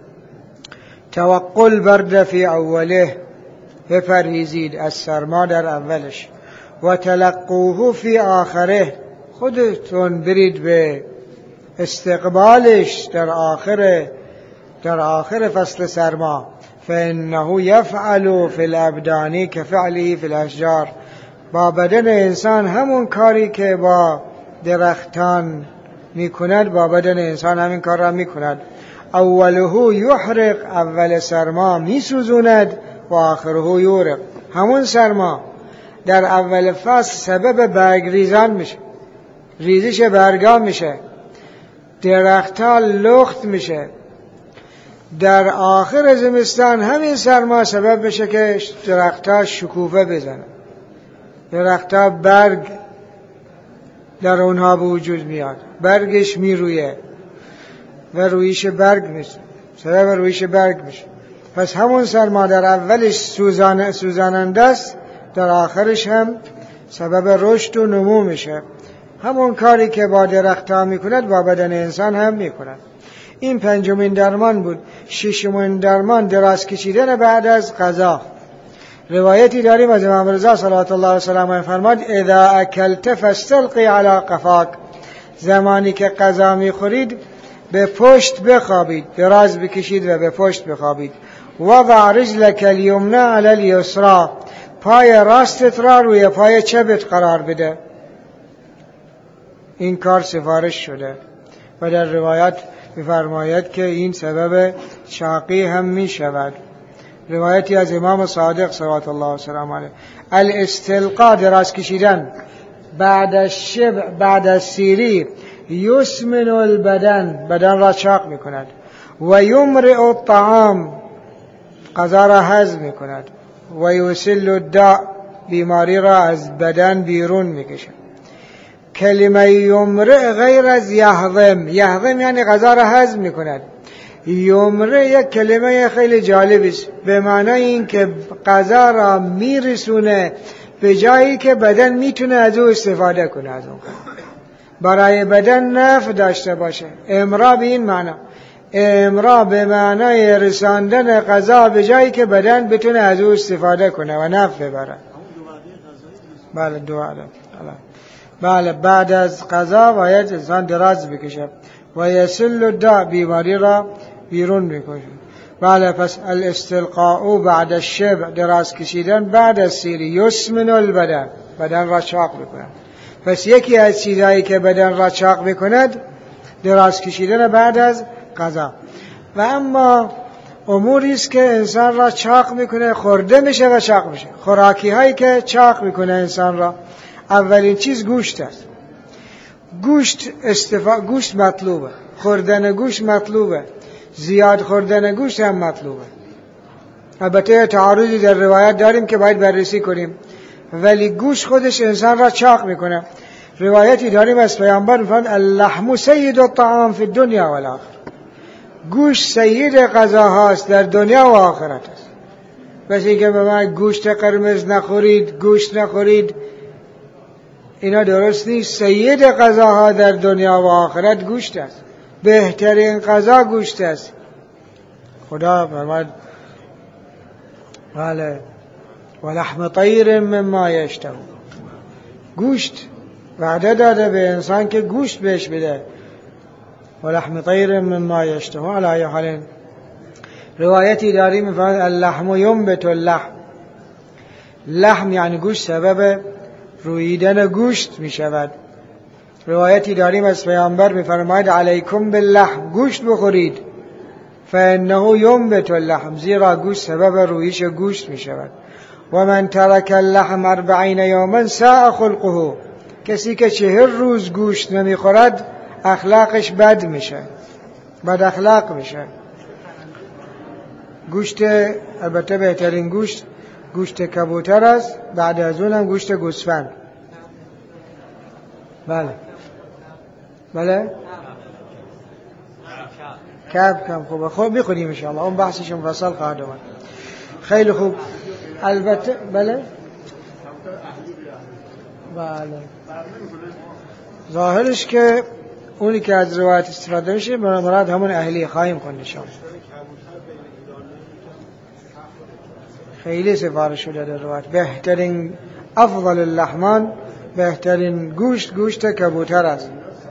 توقل برد فی اوله، بپرهیزید از سرما در اولش، و تلقوه فی آخره، خودتون برید به استقبالش در آخر در آخر فصل سرما. فانه یفعل فی الابدان کفعله فی الاشجار. با بدن انسان همون کاری که با درختان میکند با بدن انسان همین کار را میکند. اوله یحرق، اول سرما میسوزوند، و آخره یورق، همون سرما در اول فصل سبب برگ ریزان میشه، ریزش برگا میشه، درختها لخت میشه. در آخر زمستان همین سرما سبب میشه که درختها شکوفه بزنن، درختها برگ در اونها به وجود میاد، برگش میرویه و رویش برگ میشه، سبب رویش برگ میشه. پس همون سرما در اولش سوزان سوزاننده است، در آخرش هم سبب رشد و نمو میشه. همون کاری که با درختها میکند با بدن انسان هم میکند. این پنجمین درمان بود. ششمین درمان دراز کشیدن بعد از قضا. روایتی داریم از امام رضا صلوات الله علیه و سلم فرمود اذا اکلت فاستلقی علی قفاک، زمانی که غذا میخورید به پشت بخوابید، دراز بکشید و به پشت بخوابید. وضع رجلک الیمنى علی الیسرى، پای راستت را روی پای چپت قرار بده. این کار سفارش شده و در روایت می‌فرماید که این سبب چاقی هم می شود. روایتی از امام صادق صلوات الله و سلام علیه، الاستلقاء دراز کشیدن بعد از شبع بعد از سیری یسمن البدن، بدن را چاق می کند، و یمرئ الطعام، غذا را هضم می کند، و یسل الداء، بیماری را از بدن بیرون می کشد. کلمه یمرئ غیر از یهضم، یهضم یعنی غذا را هضم می کند. یمرئ یک کلمه خیلی جالبی است، به معنای این که غذا را میرسونه به جایی که بدن میتونه از او استفاده کنه، از اون برای بدن نفع داشته باشه. امرا به این معنا، امرا به معنای رساندن غذا به جایی که بدن بتونه از او استفاده کنه و نفع ببره. بله دعا بله بعد از غذا باید انسان دراز بکشه و یسل الداء، بیماری را بیرون میکشه. بله پس الاستلقاء بعد الشبع، دراز کشیدن بعد از سیری، یسمن البدن، بدن را چاق میکند. پس یکی از چیزایی که بدن را چاق میکند دراز کشیدن بعد از غذا. و اما اموری است که انسان را چاق میکنه، خورده میشه و چاق میشه. خوراکی هایی که چاق میکنه انسان را، اولین چیز گوشت است. گوشت استفا... گوشت مطلوبه، خوردن گوشت مطلوبه، زیاد خوردن گوشت هم مطلوبه. البته تعارضی در روایت داریم که باید بررسی کنیم، ولی گوشت خودش انسان را چاق میکنه. روایتی داریم از پیامبر میفرماید اللحم سید الطعام فی الدنیا والآخرة، گوشت سید غذاهاست در دنیا و آخرت است. بس اینکه به من گوشت قرمز نخورید، گوشت نخورید، اینا درست نیست. سید غذاها در دنیا و آخرت گوشت است، بهترین غذا گوشت است. خدا فرمود بله ولحم طیر مما یشتهون، گوشت وعده داده به انسان که گوشت بهش بده. ولحم طیر مما یشتهون. علی حال روایتی داریم میفرماید اللحم ینبت اللحم، لحم یعنی گوشت سبب رویدن گوشت می شود. روایتی داریم از پیامبر میفرماید علیکم باللحم، گوشت بخورید، فانه ینبت اللحم، زیرا گوشت سبب رویش گوشت می شود. و من ترک اللحم اربعین یوما ساء خلقه، کسی که چهر روز گوشت نمی خورد اخلاقش بد میشه، بد اخلاق میشه. گوشت البته بهترین گوشت گوشت کبوتر است، بعد از اونم گوشت گوسفند. بله بله کب کم خوبه، خوب میخونیم انشاءالله، اون بحثش مفصل خواهد اومد. خیلی خوب. البته بله بله ظاهرش که اونی که از روایت استفاده میشه مراد همون اهلی خواهیم کنید انشاءالله. خیلی سفارش شده در روایت بهترین افضل اللحمان، بهترین گوشت گوشت کبوتر است.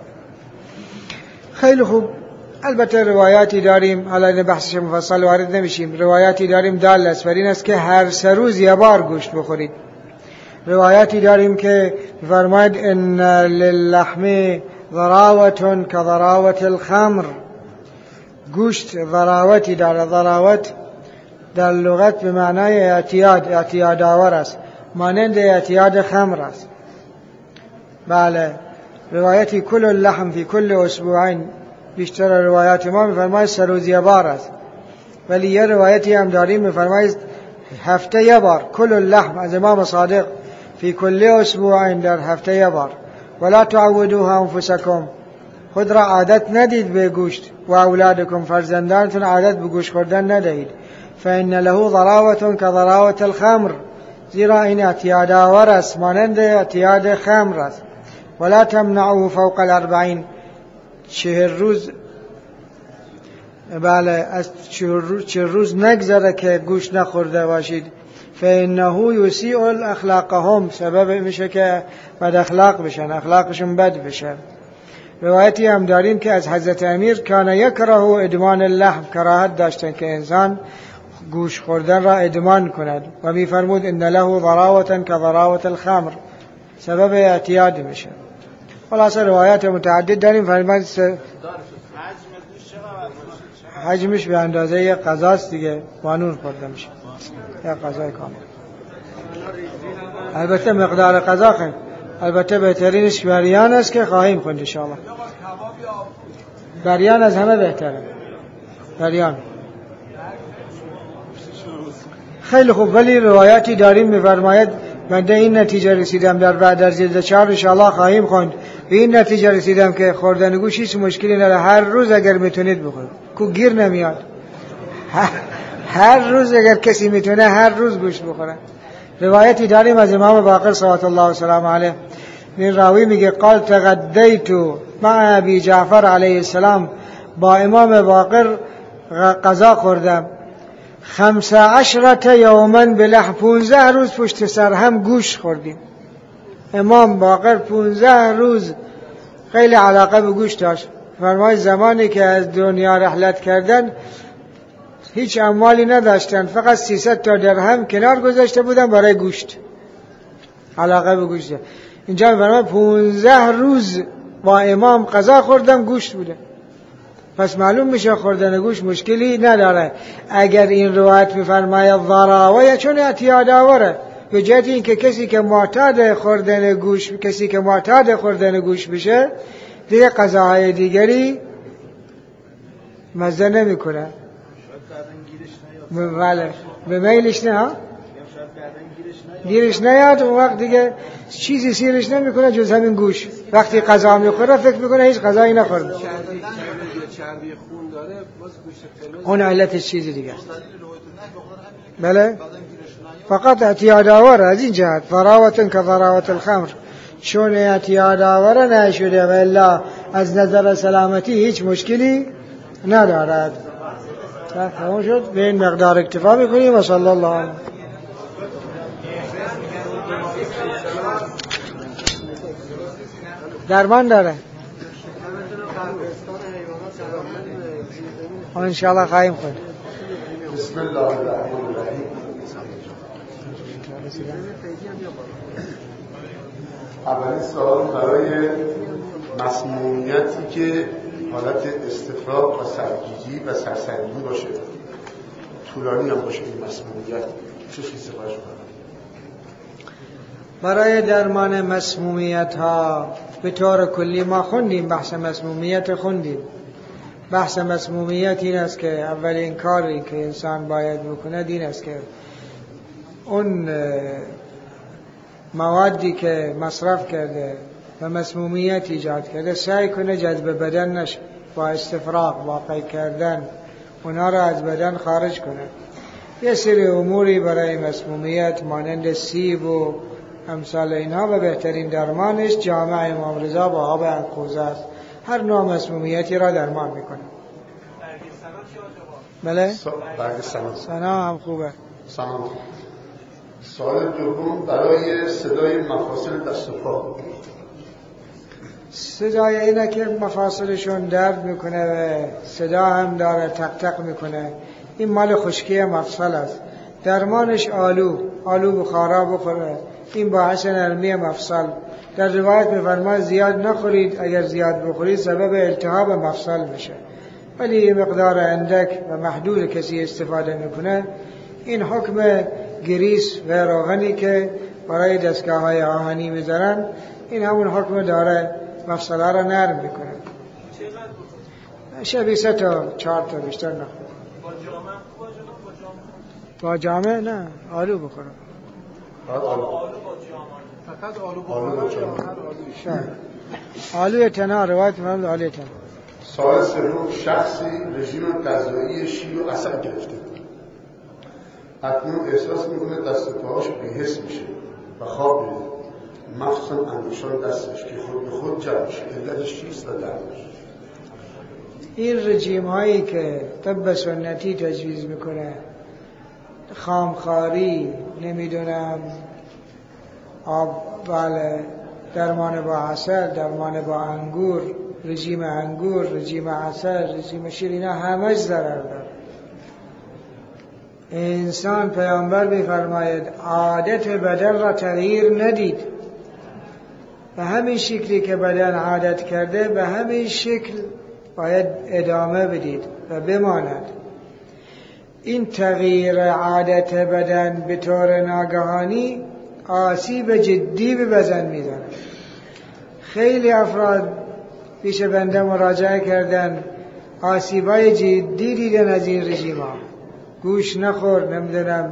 خیلی خوب. البته روایاتی داریم، حالا این بحثش مفصل وارد نمیشیم، روایاتی داریم دال است بر این است که هر سه روز یه بار گوشت بخورید. روایاتی داریم که فرماید ان للحم ضراوة كضراوة الخمر، گوشت ضراوتی داره. ضراوت در لغت به معنای اعتیاد، اعتیاد آور است، مانند اعتیاد خمر است. بله روایتی کل اللحم فی کل اسبوعین، بیشتر روایات ما میفرماید سه روز یه بار است، ولی یه روایتی هم داریم میفرماید هفته یه بار. کل اللحم از امام صادق فی کل اسبوعین، در هفته یه بار. ولا تعودوها انفسکم، خود را عادت ندید به گوشت، و اولادکم، فرزندانتون عادت به گوشت خوردن ندهید. فإن له ضراوة كضراوة الخمر، زیرا این اعتیاد آور است، مانند اعتیاد خمر است. ولا تمنعوه فوق الاربعین، چهر روز بله از چه روز نگذره که گوش نخورده باشید. فإنه یسیء الاخلاقهم، سبب میشه که بد اخلاق بشن، اخلاقشون بد بشه. روایتی هم داریم که از حضرت امیر کان یکره ادمان اللحم، کراهت داشتن که انسان گوش خوردن را ادمان کند و میفرمود ان له ضراوة كضراوة الخمر، سبب اعتیاد میشه. خلاصه روایات متعدد داریم. فرمود حجمش به اندازه یک غذاست دیگه، قانون خورده میشه، یک غذای کامل. البته مقدار غذا خیلی، البته بهترینش بریان است که خواهیم خوند ان شاء الله. بریان از همه بهتره، بریان. خیلی خوب. ولی روایاتی داریم می‌فرماید من این نتیجه رسیدم در بعد از جلد چهار ان شاء الله خواهیم خوند، به این نتیجه رسیدم که خوردن گوشت هیچ مشکلی نداره. هر روز اگر میتونید بخورید، کو گیر نمیاد. هر, هر روز اگر کسی میتونه هر روز گوشت بخوره. روایتی داریم از امام باقر صلوات الله و سلام علیه، این راوی میگه قال تغدیت مع ابی جعفر علیه السلام، با امام باقر غذا خوردم، خمس عشرت یوما بلحم، پونزده روز پشت سر هم گوشت خوردیم. امام باقر پونزده روز خیلی علاقه به گوشت داشت. فرمای زمانی که از دنیا رحلت کردن هیچ اموالی نداشتن، فقط سیصد تا درهم کنار گذاشته بودن برای گوشت، علاقه به گوشت. اینجا فرمای پونزده روز با امام غذا خوردم، گوشت بوده. پس معلوم میشه خوردن گوشت مشکلی نداره. اگر این روایت میفرماید ضراوه، چون اعتیاد آوره، به جهت این که کسی که معتاد خوردن گوشت، کسی که معتاد خوردن گوشت بشه دیگه غذاهای دیگری مزه نمیکنه. بله به میلش نه ها، گیرش نیاد، اون وقت دیگه چیزی سیرش نمیکنه جز همین گوشت. وقتی غذا میخوره فکر میکنه هیچ غذایی نخورده. چربی خون داره، باز گوشت اون علتش چیزی دیگه. بله فقط اعتیاد آوره از این جهت، ضراوة كضراوة الخمر، چون اعتیاد آوره نشده و الا از نظر سلامتی هیچ مشکلی ندارد. تمام شد. به این مقدار اکتفا میکنیم و صلی الله علیه. درمان داره انشاءالله خواهیم خود. بسم الله الرحمن الرحیم. اولین سوال برای مسمومیتی که حالت استفراغ و سرگیجی و سرسنگی باشه، طولانی هم باشه، این مسمومیت چه چیزی سفارش کنم؟ برای درمان مسمومیت ها به طور کلی ما خوندیم، بحث مسمومیت خوندیم. بحث مسمومیت این است که اولین کاری که انسان باید بکنه این است که اون موادی که مصرف کرده و مسمومیت ایجاد کرده سعی کنه جذب بدن نشه، با استفراغ واقع کردن اونا را از بدن خارج کنه. یه سری اموری برای مسمومیت مانند سیب و امثال اینها و بهترین درمانش جامع امام رضا با آب الکوزه است. هر نوع مسمومیتی را درمان میکنه. بله؟ برگ سنا. سنا هم خوبه. سنا. سوال دوم برای صدای مفاصل دست و پا. صدای اینه که مفاصلشون درد میکنه و صدا هم داره، تق تق میکنه. این مال خشکی مفصل است. درمانش آلو، آلو بخارا بخوره. این باعث نرمی مفصل. در روایت میفرماید زیاد نخورید، اگر زیاد بخورید سبب التهاب مفصل میشه. ولی مقدار اندک و محدود کسی استفاده میکنه. این حکم گریس و روغنی که برای دستگاه های آهنی میذارن، این همون حکم داره، مفصل ها را نرم میکنه. شبیه سه تا چهار تا بیشتر نخور. با جامعه با جامعه نه، آلو بخورم. آلو با جامعه فقط آلو بخورم. آلو تنا روایت فرمود آلو تنا. سوال سوم، شخصی رژیم غذایی شیر و عسل گرفته بود. اکنون احساس میکنه دست و پاهاش بی‌حس میشه و خواب میره، مخصوصا انگشتان دستش که خود به خود جمع میشه. علتش چیست و درمانش؟ این رژیم هایی که طب سنتی تجویز میکنه، خامخاری، نمیدونم آب، بله، درمان با عسل، درمان با انگور، رژیم انگور، رژیم عسل، رژیم شیر، اینا همش ضرر داره. انسان، پیامبر میفرماید عادت بدن را تغییر ندید، به همین شکلی که بدن عادت کرده به همین شکل باید ادامه بدید و بماند. این تغییر عادت بدن به طور ناگهانی آسیب جدی به بدن میزنه. خیلی افراد پیش بنده مراجعه کردن، آسیبای جدی دیدن از این رژیم ها. گوش نخور، نمیدونم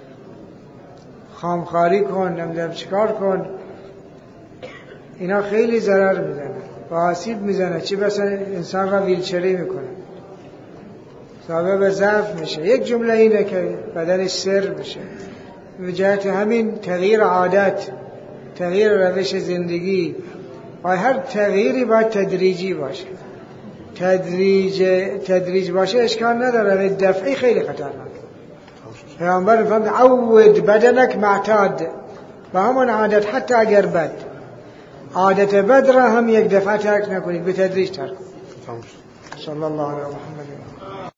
خامخاری کن، نمیدونم چیکار کن، اینا خیلی ضرر میزنه و آسیب میزنه، چی بسا انسان را ویلچری میکنه، سبب ضعف میشه. یک جمله اینه که بدنش سر بشه. به جهت همین تغییر عادت، تغییر روش زندگی و هر تغییری باید تدریجی باشه. تدریج تدریج باشه اشکال نداره، ولی دفعی خیلی خطرناک. پیامبر فرمود عود بدنک معتاد، با همون عادت حتی اگر بد، عادت بد را هم یک دفعه ترک نکنید، به تدریج ترک کنید. صلی الله علیه و محمد.